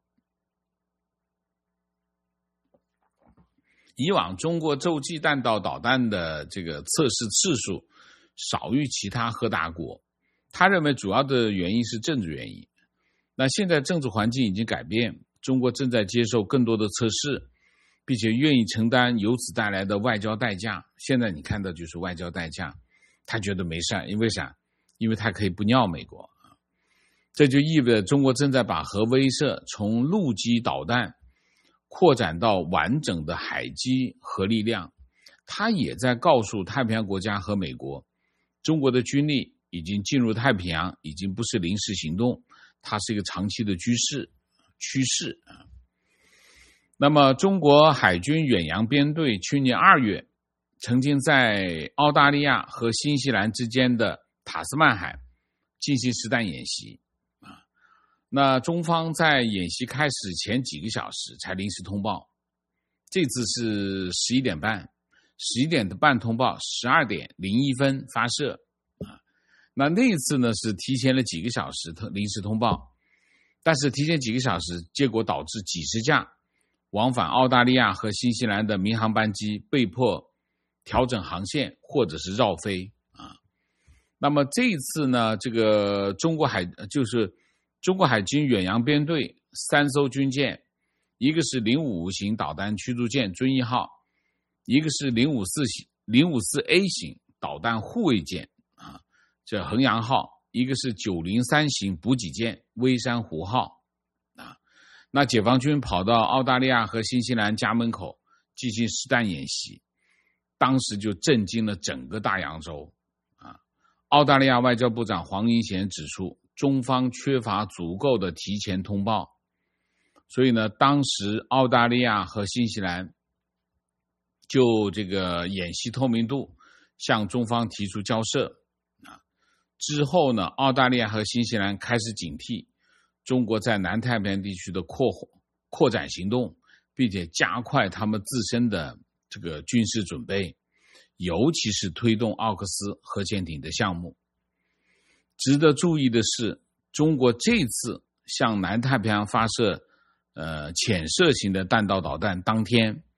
以往中国洲际弹道导弹的这个测试次数少于其他核大国，他认为主要的原因是政治原因。那现在政治环境已经改变，中国正在接受更多的测试，并且愿意承担由此带来的外交代价。现在你看到就是外交代价，他觉得没事，因为啥？因为他可以不尿美国。这就意味着中国正在把核威慑从陆基导弹扩展到完整的海基核力量。他也在告诉太平洋国家和美国，中国的军力已经进入太平洋，已经不是临时行动，它是一个长期的趋势趋势。那么中国海军远洋编队去年二月曾经在澳大利亚和新西兰之间的塔斯曼海进行实弹演习。那中方在演习开始前几个小时才临时通报，这次是十一点半，十一点半通报，十二点零一分发射。那那一次呢是提前了几个小时临时通报，但是提前几个小时，结果导致几十架往返澳大利亚和新西兰的民航班机被迫调整航线或者是绕飞啊。那么这一次呢，这个中国海就是中国海军远洋编队三艘军舰，一个是零五五型导弹驱逐舰遵义号，一个是零五四零五四 A 型导弹护卫舰啊，这衡阳号，一个是九零三型补给舰微山湖号啊。那解放军跑到澳大利亚和新西兰家门口进行实弹演习，当时就震惊了整个大洋洲啊。澳大利亚外交部长黄英贤指出，中方缺乏足够的提前通报，所以呢，当时澳大利亚和新西兰就这个演习透明度向中方提出交涉啊。之后呢，澳大利亚和新西兰开始警惕中国在南太平洋地区的扩扩展行动，并且加快他们自身的这个军事准备，尤其是推动奥克斯核潜艇的项目。值得注意的是，中国这次向南太平洋发射呃潜射型的弹道导弹当天，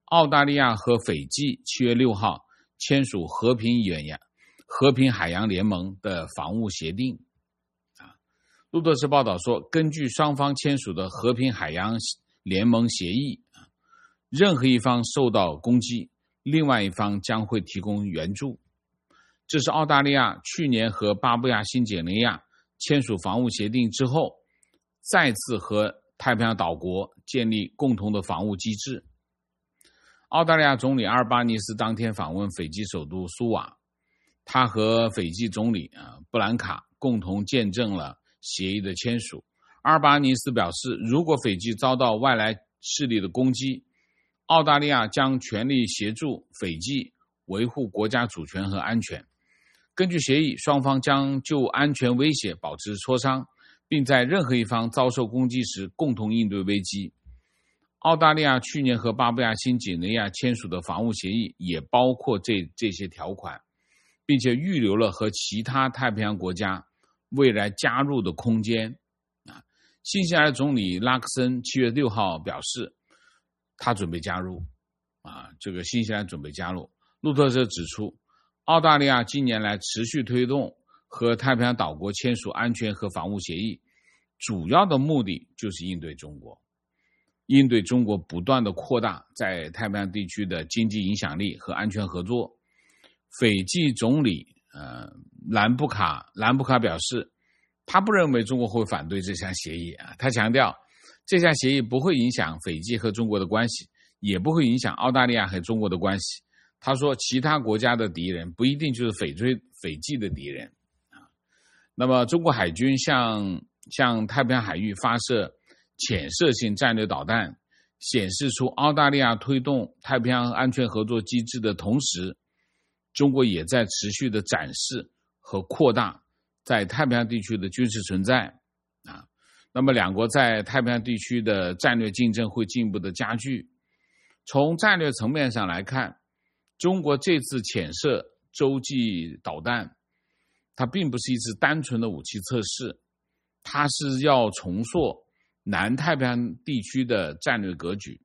澳大利亚和斐济七月六号签署和平远洋、和平海洋联盟的防务协定。啊，路透社报道说，根据双方签署的和平海洋联盟协议，任何一方受到攻击，另外一方将会提供援助。这是澳大利亚去年和巴布亚新几内亚签署防务协定之后，再次和太平洋岛国建立共同的防务机制。澳大利亚总理阿尔巴尼斯当天访问斐济首都苏瓦，他和斐济总理布兰卡共同见证了协议的签署。阿尔巴尼斯表示，如果斐济遭到外来势力的攻击，澳大利亚将全力协助斐济维护国家主权和安全。根据协议，双方将就安全威胁保持磋商，并在任何一方遭受攻击时共同应对危机。澳大利亚去年和巴布亚新几内亚签署的防务协议也包括这这些条款，并且预留了和其他太平洋国家未来加入的空间。啊，新西兰总理拉克森七月六号表示，他准备加入。啊，这个新西兰准备加入。路透社指出，澳大利亚近年来持续推动和太平洋岛国签署安全和防务协议，主要的目的就是应对中国。应对中国不断的扩大在太平洋地区的经济影响力和安全合作。斐济总理呃兰布卡兰布卡表示，他不认为中国会反对这项协议啊。他强调，这项协议不会影响斐济和中国的关系，也不会影响澳大利亚和中国的关系。他说，其他国家的敌人不一定就是斐追斐济的敌人啊。那么，中国海军向向太平洋海域发射潜射性战略导弹，显示出澳大利亚推动太平洋安全合作机制的同时，中国也在持续的展示和扩大在太平洋地区的军事存在啊。那么两国在太平洋地区的战略竞争会进一步的加剧。从战略层面上来看，中国这次潜射洲际导弹，它并不是一次单纯的武器测试，它是要重塑南太平洋地区的战略格局。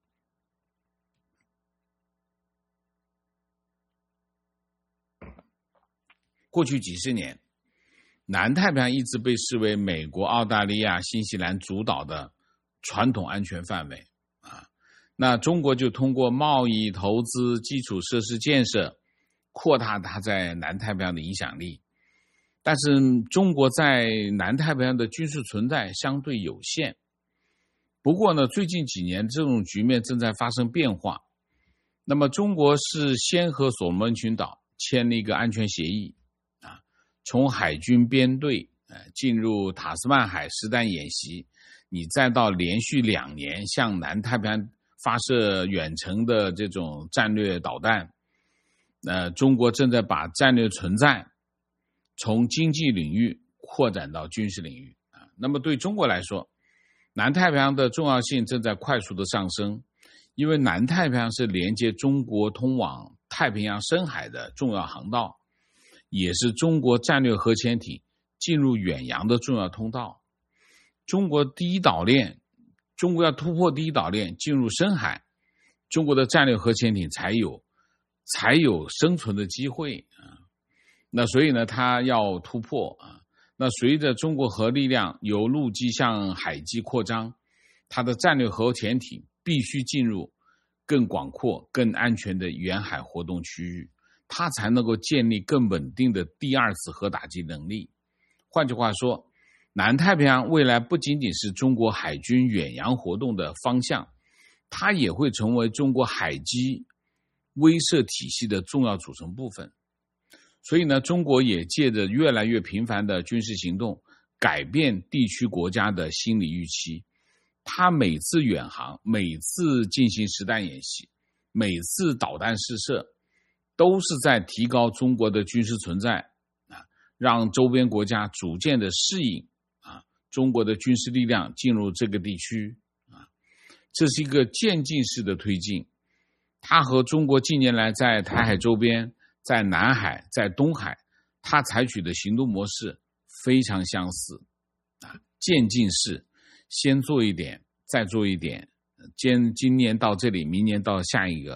过去几十年，南太平洋一直被视为美国、澳大利亚、新西兰主导的传统安全范围啊。那中国就通过贸易、投资、基础设施建设，扩大它在南太平洋的影响力。但是中国在南太平洋的军事存在相对有限。不过呢，最近几年这种局面正在发生变化。那么中国是先和所罗门群岛签了一个安全协议啊，从海军编队呃进入塔斯曼海实弹演习，你再到连续两年向南太平洋发射远程的这种战略导弹，呃，中国正在把战略存在从经济领域扩展到军事领域啊。那么对中国来说，南太平洋的重要性正在快速的上升，因为南太平洋是连接中国通往太平洋深海的重要航道，也是中国战略核潜艇进入远洋的重要通道。中国第一岛链，中国要突破第一岛链进入深海，中国的战略核潜艇才有才有生存的机会啊。那所以呢，它要突破啊。那随着中国核力量由陆基向海基扩张，它的战略核潜艇必须进入更广阔、更安全的远海活动区域，它才能够建立更稳定的第二次核打击能力。换句话说，南太平洋未来不仅仅是中国海军远洋活动的方向，它也会成为中国海基威慑体系的重要组成部分。所以呢，中国也借着越来越频繁的军事行动，改变地区国家的心理预期。它每次远航，每次进行实弹演习，每次导弹试射，都是在提高中国的军事存在啊，让周边国家逐渐的适应啊中国的军事力量进入这个地区啊。这是一个渐进式的推进，它和中国近年来在台海周边、在南海、在东海，它采取的行动模式非常相似啊，渐进式，先做一点，再做一点，今今年到这里，明年到下一个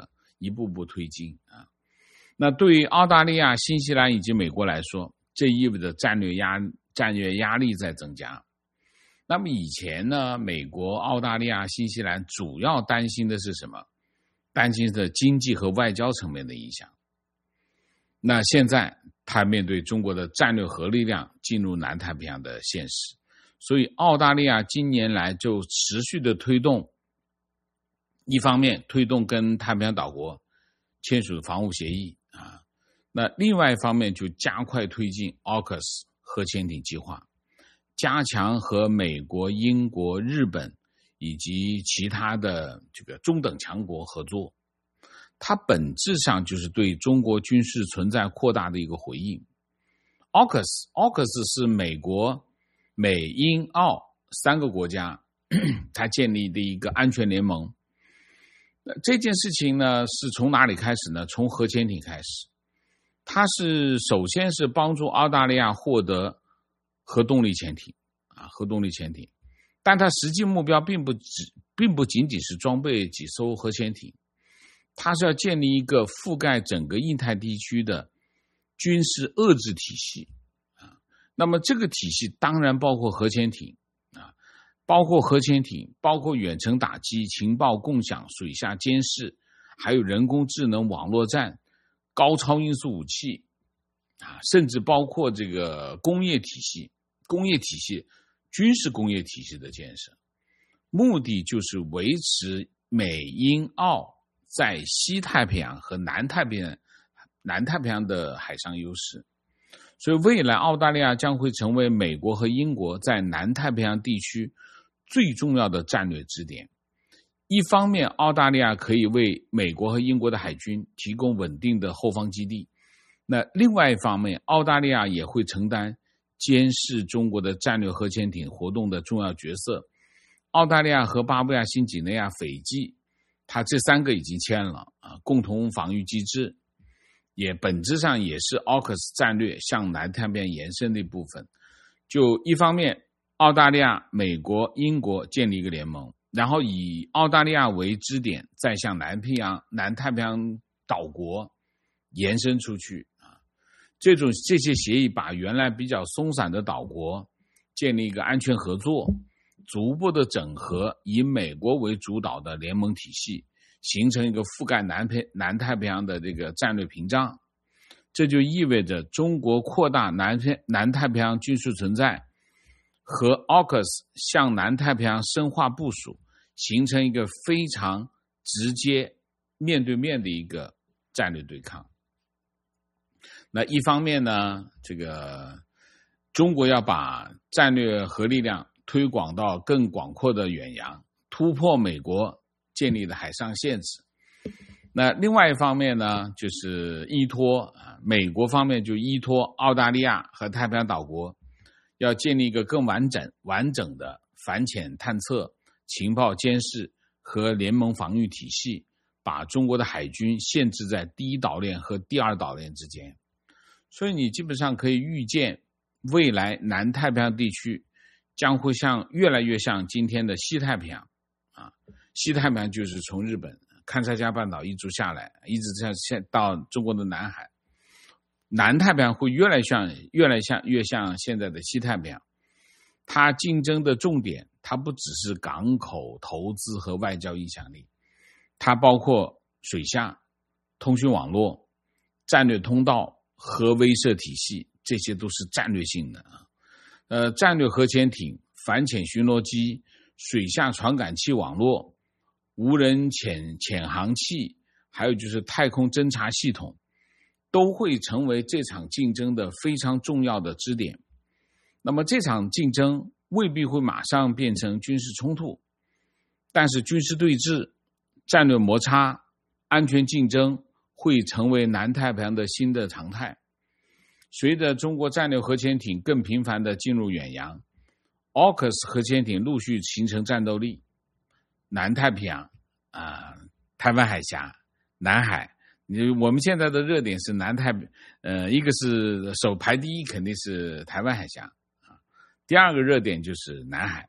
一步步推进啊。那对于澳大利亚、新西兰以及美国来说，这意味着战略压战略压力在增加。那么以前呢，美国、澳大利亚、新西兰主要担心的是什么？担心的经济和外交层面的影响。那现在他面对中国的战略核力量进入南太平洋的现实，所以澳大利亚今年来就持续的推动，一方面推动跟太平洋岛国签署防务协议啊，那另外一方面就加快推进 A U K U S 核潜艇计划，加强和美国、英国、日本以及其他的这个中等强国合作。它本质上就是对中国军事存在扩大的一个回应。A U K U S A U K U S 是美国、美、英、澳三个国家它建立的一个安全联盟。这件事情呢，是从哪里开始呢？从核潜艇开始。它是首先是帮助澳大利亚获得核动力潜艇啊，核动力潜艇，但它实际目标并不只并不仅仅是装备几艘核潜艇，它是要建立一个覆盖整个印太地区的军事遏制体系啊。那么这个体系当然包括核潜艇啊，包括核潜艇，包括远程打击、情报共享、水下监视，还有人工智能网络战、高超音速武器啊，甚至包括这个工业体系、工业体系、军事工业体系的建设，目的就是维持美、英、澳在西太平洋和南太平洋、南太平洋的海上优势。所以未来澳大利亚将会成为美国和英国在南太平洋地区最重要的战略支点。一方面，澳大利亚可以为美国和英国的海军提供稳定的后方基地，那另外一方面，澳大利亚也会承担监视中国的战略核潜艇活动的重要角色。澳大利亚和巴布亚新几内亚、斐济，它这三个已经签了啊共同防御机制，也本质上也是 A U K U S 战略向南太平洋延伸的一部分。就一方面，澳大利亚、美国、英国建立一个联盟，然后以澳大利亚为支点，再向南平洋、南太平洋岛国延伸出去啊。这种这些协议把原来比较松散的岛国建立一个安全合作，逐步的整合以美国为主导的联盟体系，形成一个覆盖南平南太平洋的这个战略屏障。这就意味着中国扩大南南太平洋军事存在和 A U K U S 向南太平洋深化部署，形成一个非常直接面对面的一个战略对抗。那一方面呢，这个中国要把战略核力量推广到更广阔的远洋，突破美国建立的海上限制。那另外一方面呢，就是依托美国方面就依托澳大利亚和太平洋岛国，要建立一个更完整完整的反潜探测、情报监视和联盟防御体系，把中国的海军限制在第一岛链和第二岛链之间。所以你基本上可以预见，未来南太平洋地区将会像越来越像今天的西太平洋啊，西太平洋就是从日本勘察加半岛一直下来，一直像到中国的南海。南太平洋会越来像越来像越像现在的西太平洋。它竞争的重点，它不只是港口、投资和外交影响力，它包括水下、通讯网络、战略通道、核威慑体系，这些都是战略性的啊。呃，战略核潜艇、反潜巡逻机、水下传感器网络、无人潜潜航器，还有就是太空侦察系统，都会成为这场竞争的非常重要的支点。那么这场竞争未必会马上变成军事冲突，但是军事对峙、战略摩擦、安全竞争会成为南太平洋的新的常态。随着中国战略核潜艇更频繁地进入远洋， A U K U S 核潜艇陆续形成战斗力，南太平洋、呃、台湾海峡、南海，我们现在的热点是南太，呃，一个是首排第一肯定是台湾海峡，第二个热点就是南海，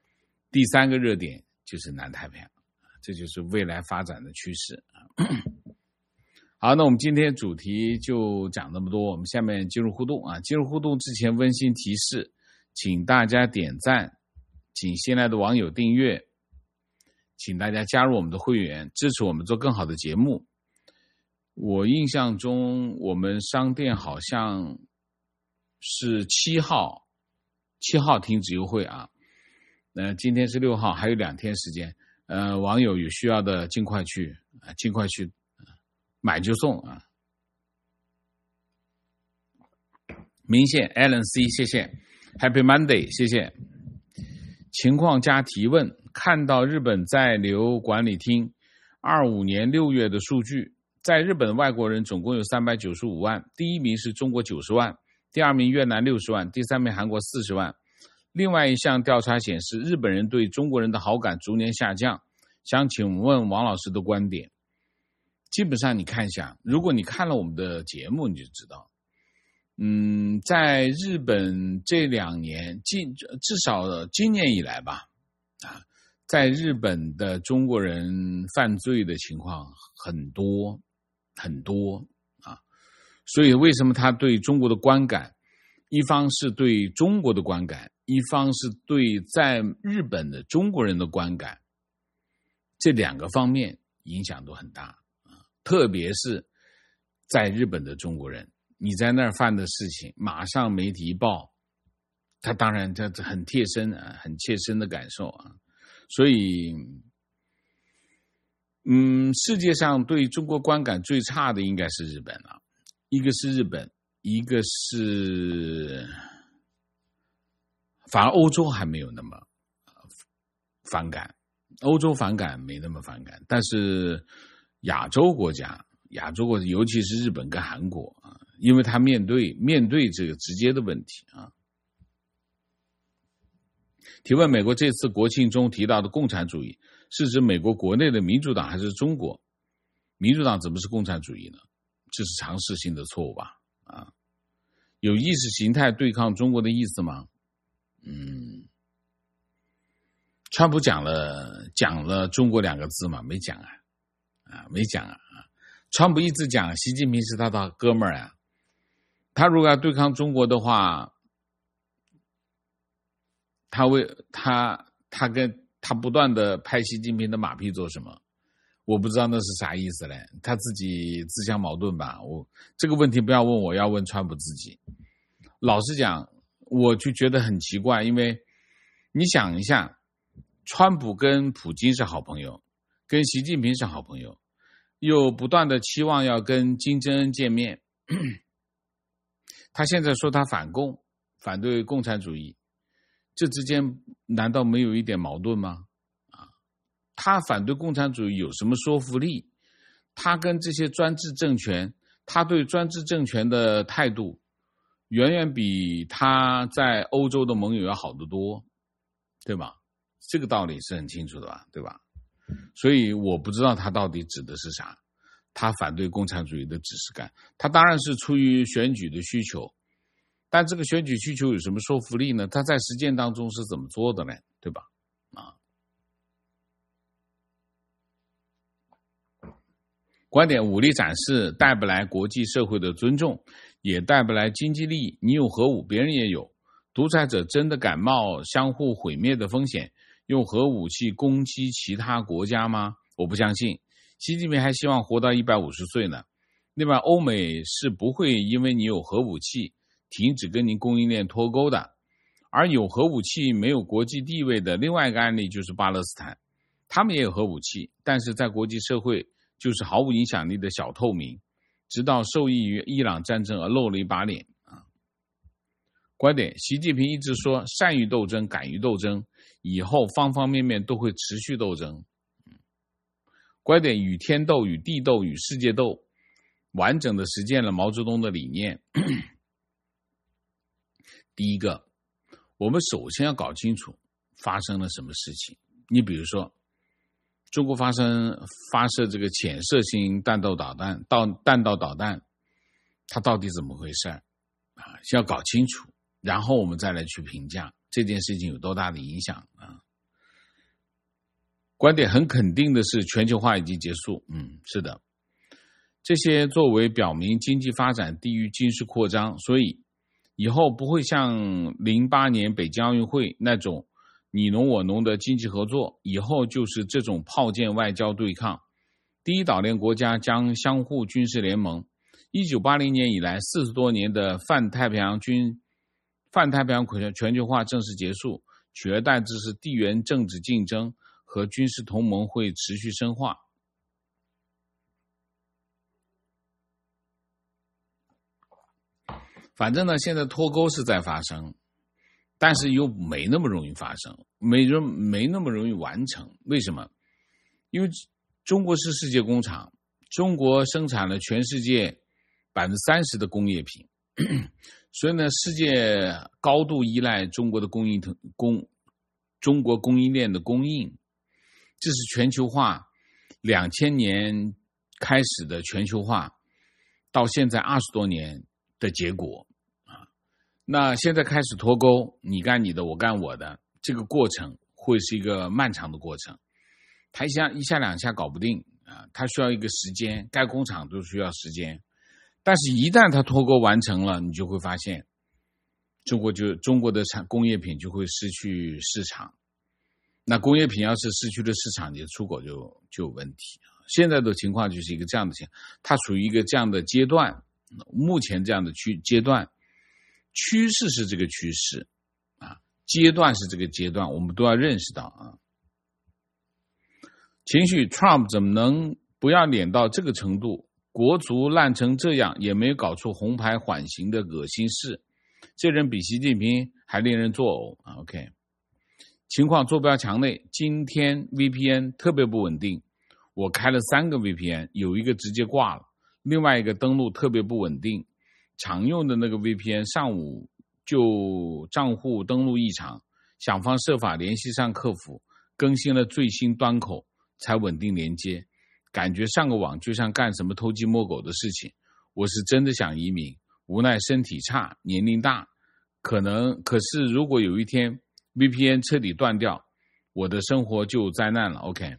第三个热点就是南太平洋，这就是未来发展的趋势。 好，那我们今天主题就讲那么多，我们下面进入互动啊。进入互动之前，温馨提示，请大家点赞，请新来的网友订阅，请大家加入我们的会员，支持我们做更好的节目。我印象中，我们商店好像是七号，七号停止优惠啊。呃，今天是六号，还有两天时间。呃，网友有需要的尽快去，啊，尽快去。买就送啊！明线 Alan C 谢谢 Happy Monday 谢谢。情况加提问，看到日本在留管理厅二五年六月的数据，在日本的外国人总共有三百九十五万，第一名是中国九十万，第二名越南六十万，第三名韩国四十万。另外一项调查显示，日本人对中国人的好感逐年下降，想请问王老师的观点。基本上你看一下，如果你看了我们的节目你就知道，嗯，在日本这两年，近至少今年以来吧，啊，在日本的中国人犯罪的情况很多很多啊，所以为什么他对中国的观感，一方是对中国的观感，一方是对在日本的中国人的观感，这两个方面影响都很大。特别是在日本的中国人，你在那儿犯的事情，马上媒体一报，他当然这很贴身啊，很切身的感受啊。所以，嗯，世界上对中国观感最差的应该是日本了，一个是日本，一个是，反而欧洲还没有那么反感，欧洲反感没那么反感，但是。亚洲国家，亚洲国家，尤其是日本跟韩国啊，因为他面对面对这个直接的问题啊。提问：美国这次国庆中提到的共产主义，是指美国国内的民主党还是中国？民主党怎么是共产主义呢？这是常识性的错误吧？啊，有意识形态对抗中国的意思吗？嗯，川普讲了讲了中国两个字吗？没讲啊。啊，没讲啊！川普一直讲习近平是他的哥们儿啊，他如果要对抗中国的话，他为他他跟他不断的拍习近平的马屁做什么？我不知道那是啥意思嘞，他自己自相矛盾吧？我这个问题不要问我，要问川普自己。老实讲，我就觉得很奇怪，因为你想一下，川普跟普京是好朋友。跟习近平是好朋友，又不断的期望要跟金正恩见面。他现在说他反共，反对共产主义，这之间难道没有一点矛盾吗？啊，他反对共产主义有什么说服力？他跟这些专制政权，他对专制政权的态度，远远比他在欧洲的盟友要好得多，对吧？这个道理是很清楚的吧，对吧？所以我不知道他到底指的是啥，他反对共产主义的指示感，他当然是出于选举的需求，但这个选举需求有什么说服力呢？他在实践当中是怎么做的呢？对吧？啊，观点：武力展示带不来国际社会的尊重，也带不来经济利益。你有核武，别人也有，独裁者真的感冒相互毁灭的风险？用核武器攻击其他国家吗？我不相信。习近平还希望活到一百五十岁呢。另外，欧美是不会因为你有核武器停止跟你供应链脱钩的。而有核武器没有国际地位的另外一个案例就是巴勒斯坦，他们也有核武器，但是在国际社会就是毫无影响力的小透明，直到受益于伊朗战争而露了一把脸。观点：习近平一直说善于斗争，敢于斗争，以后方方面面都会持续斗争。观点：与天斗，与地斗，与世界斗，完整的实践了毛泽东的理念。第一个，我们首先要搞清楚发生了什么事情。你比如说，中国发生发射这个潜射性弹道导弹，到弹道导弹，它到底怎么回事啊？先要搞清楚。然后我们再来去评价这件事情有多大的影响啊？观点很肯定的是全球化已经结束，嗯，是的。 这些作为表明经济发展低于军事扩张，所以以后不会像零八年北京奥运会那种你侬我侬的经济合作，以后就是这种炮舰外交对抗。第一岛链国家将相互军事联盟。一九八零年以来四十多年的泛太平洋军泛太平洋全球化正式结束，取而代之是地缘政治竞争和军事同盟会持续深化。反正呢，现在脱钩是在发生，但是又没那么容易发生，没没那么容易完成。为什么？因为中国是世界工厂，中国生产了全世界百分之三十的工业品，所以呢，世界高度依赖中国的供应供中国供应链的供应，这是全球化两千年开始的全球化，到现在二十多年的结果啊。那现在开始脱钩，你干你的，我干我的，这个过程会是一个漫长的过程。它一下一下两下搞不定啊，它需要一个时间，该工厂都需要时间。但是，一旦它脱钩完成了，你就会发现，中国就中国的产工业品就会失去市场。那工业品要是失去了市场，你的出口就就有问题。现在的情况就是一个这样的情况，它处于一个这样的阶段，目前这样的趋阶段，趋势是这个趋势啊，阶段是这个阶段，我们都要认识到啊。情绪 Trump 怎么能不要脸到这个程度？国足烂成这样，也没有搞出红牌缓刑的恶心事。这人比习近平还令人作呕啊 ！OK， 情况坐标墙内，今天 V P N 特别不稳定，我开了三个 V P N， 有一个直接挂了，另外一个登录特别不稳定。常用的那个 V P N 上午就账户登录异常，想方设法联系上客服，更新了最新端口才稳定连接。感觉上个网就像干什么偷鸡摸狗的事情。我是真的想移民，无奈身体差，年龄大，可能可是如果有一天 V P N 彻底断掉，我的生活就有灾难了。 OK，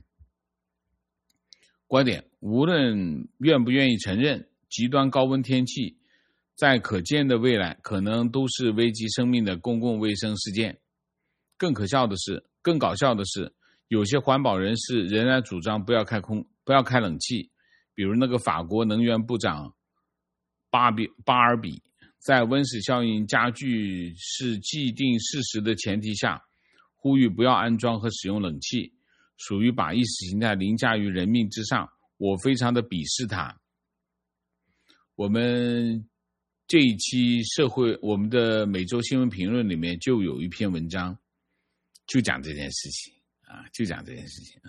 观点，无论愿不愿意承认，极端高温天气在可见的未来可能都是危及生命的公共卫生事件。更可笑的是更搞笑的是，有些环保人士仍然主张不要开空不要开冷气，比如那个法国能源部长巴比巴尔比，在温室效应加剧是既定事实的前提下，呼吁不要安装和使用冷气，属于把意识形态凌驾于人命之上。我非常的鄙视他。我们这一期社会，我们的每周新闻评论里面就有一篇文章，就讲这件事情啊，就讲这件事情啊。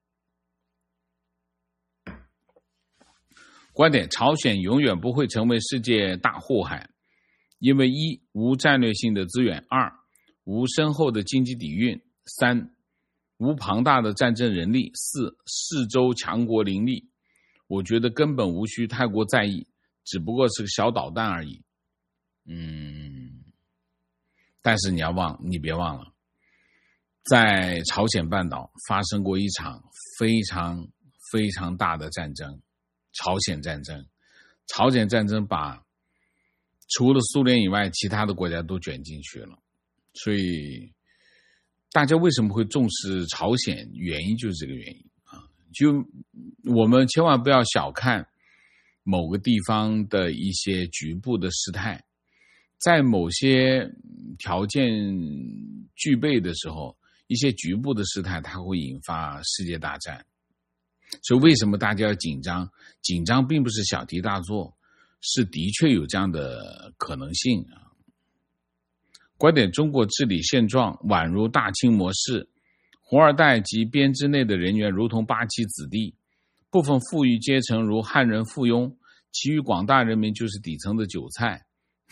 观点，朝鲜永远不会成为世界大祸害，因为一无战略性的资源，二无深厚的经济底蕴，三无庞大的战争人力，四四周强国林立。我觉得根本无需太过在意，只不过是个小导弹而已。嗯，但是你要忘，你别忘了，在朝鲜半岛发生过一场非常非常大的战争。朝鲜战争，朝鲜战争把除了苏联以外其他的国家都卷进去了，所以大家为什么会重视朝鲜，原因就是这个原因啊。就我们千万不要小看某个地方的一些局部的事态，在某些条件具备的时候，一些局部的事态它会引发世界大战。所以为什么大家要紧张？紧张并不是小题大做，是的确有这样的可能性啊。观点，中国治理现状宛如大清模式，红二代及编制内的人员如同八旗子弟，部分富裕阶层如汉人附庸，其余广大人民就是底层的韭菜。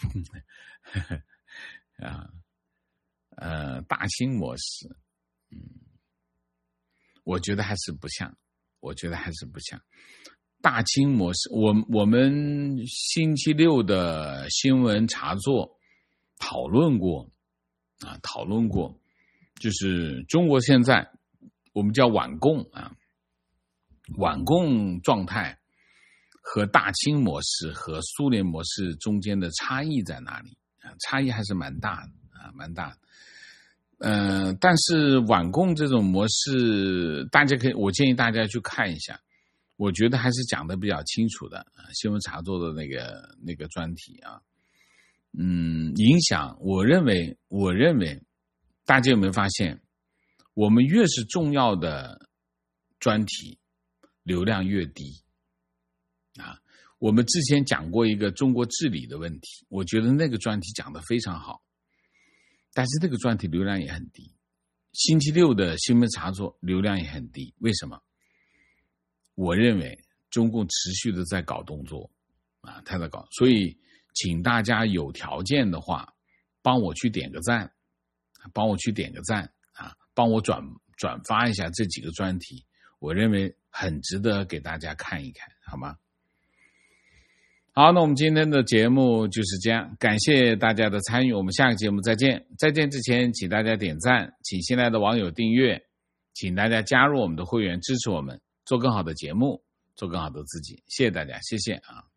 啊，呃，大清模式，嗯，我觉得还是不像。我觉得还是不像大清模式。我我们星期六的新闻茶座讨论过啊，讨论过，就是中国现在我们叫晚共啊，晚共状态和大清模式和苏联模式中间的差异在哪里啊？差异还是蛮大的啊，蛮大的。呃，但是皖共这种模式，大家可以，我建议大家去看一下，我觉得还是讲的比较清楚的啊。新闻茶座的那个那个专题啊，嗯，影响，我认为，我认为，大家有没有发现，我们越是重要的专题，流量越低啊。我们之前讲过一个中国治理的问题，我觉得那个专题讲得非常好。但是这个专题流量也很低，星期六的新闻茶座流量也很低，为什么？我认为中共持续的在搞动作啊，他在搞，所以请大家有条件的话，帮我去点个赞，帮我去点个赞啊，帮我转转发一下这几个专题，我认为很值得给大家看一看，好吗？好，那我们今天的节目就是这样，感谢大家的参与，我们下个节目再见。再见之前，请大家点赞，请新来的网友订阅，请大家加入我们的会员，支持我们做更好的节目，做更好的自己。谢谢大家，谢谢啊。